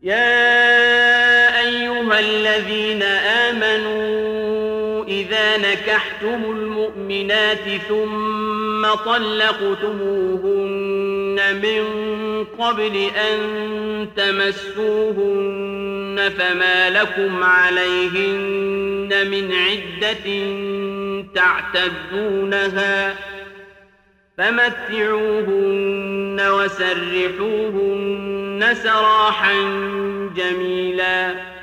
يا أيها الذين آمنوا إذا نكحتم المؤمنات ثم طلقتموهن من قبل أن تمسوهن فما لكم عليهن من عدة تعتدونها فمتعوهن وسرحوهن سراحا جميلا.